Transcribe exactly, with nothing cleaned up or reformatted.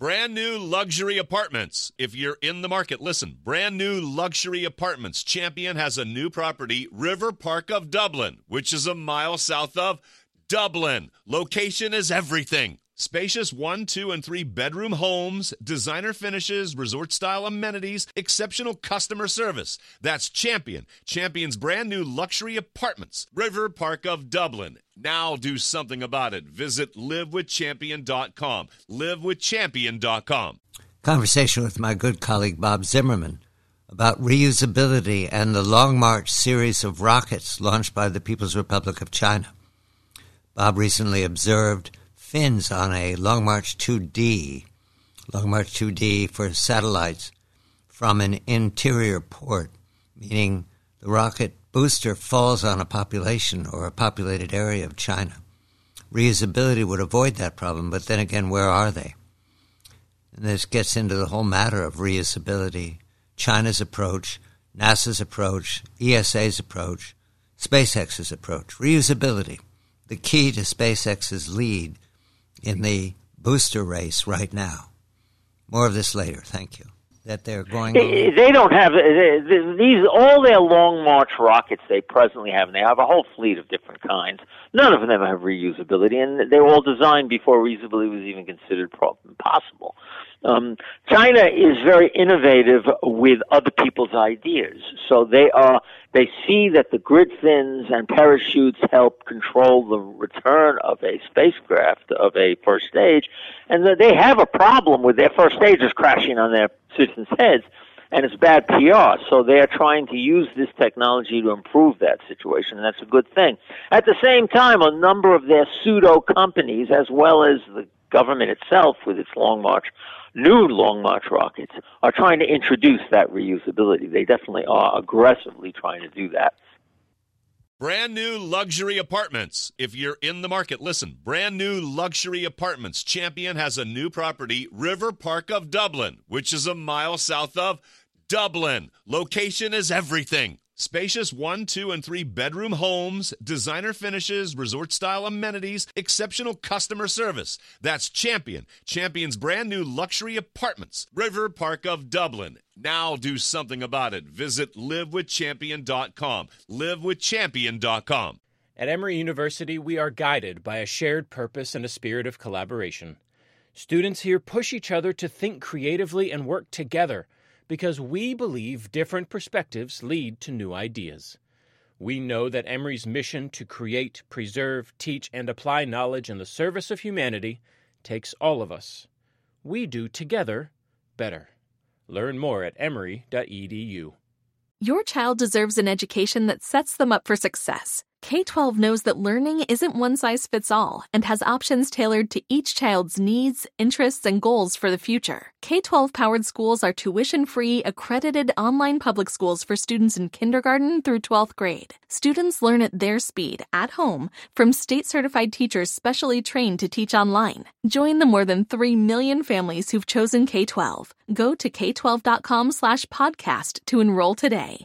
Brand new luxury apartments. If you're in the market, listen. Brand new luxury apartments. Champion has a new property, River Park of Dublin, which is a mile south of Dublin. Location is everything. Spacious one, two, and three bedroom homes, designer finishes, resort-style amenities, exceptional customer service. That's Champion. Champion's brand new luxury apartments, River Park of Dublin. Now do something about it. Visit live with champion dot com. live with champion dot com. Conversation with my good colleague Bob Zimmerman about reusability and the Long March series of rockets launched by the People's Republic of China. Bob recently observed fins on a Long March two D, Long March two D for satellites from an interior port, meaning the rocket booster falls on a population or a populated area of China. Reusability would avoid that problem, but then again, where are they? And this gets into the whole matter of reusability, China's approach, NASA's approach, E S A's approach, SpaceX's approach. Reusability, the key to SpaceX's lead in the booster race right now. More of this later. Thank you. That they're going They, they don't have they, these all their Long March rockets they presently have, and they have a whole fleet of different kinds. None of them have reusability, and they were all designed before reusability was even considered possible. Um, China is very innovative with other people's ideas, so they are they see that the grid fins and parachutes help control the return of a spacecraft of a first stage, and that they have a problem with their first stages crashing on their citizens' heads, and it's bad P R. So they are trying to use this technology to improve that situation, and that's a good thing. At the same time, a number of their pseudo companies, as well as the government itself with its Long March, new Long March rockets, are trying to introduce that reusability. They definitely are aggressively trying to do that. Brand new luxury apartments. If you're in the market, listen. Brand new luxury apartments. Champion has a new property, River Park of Dublin, which is a mile south of Dublin. Location is everything. Spacious one, two, and three bedroom homes, designer finishes, resort-style amenities, exceptional customer service. That's Champion. Champion's brand new luxury apartments, River Park of Dublin. Now do something about it. Visit live with champion dot com. live with champion dot com. At Emory University, we are guided by a shared purpose and a spirit of collaboration. Students here push each other to think creatively and work together, because we believe different perspectives lead to new ideas. We know that Emory's mission to create, preserve, teach, and apply knowledge in the service of humanity takes all of us. We do together better. Learn more at emory dot e d u. Your child deserves an education that sets them up for success. K twelve knows that learning isn't one size fits all and has options tailored to each child's needs, interests, and goals for the future. K twelve powered schools are tuition-free, accredited online public schools for students in kindergarten through twelfth grade. Students learn at their speed, at home, from state-certified teachers specially trained to teach online. Join the more than three million families who've chosen K twelve. Go to k twelve dot com slash podcast to enroll today.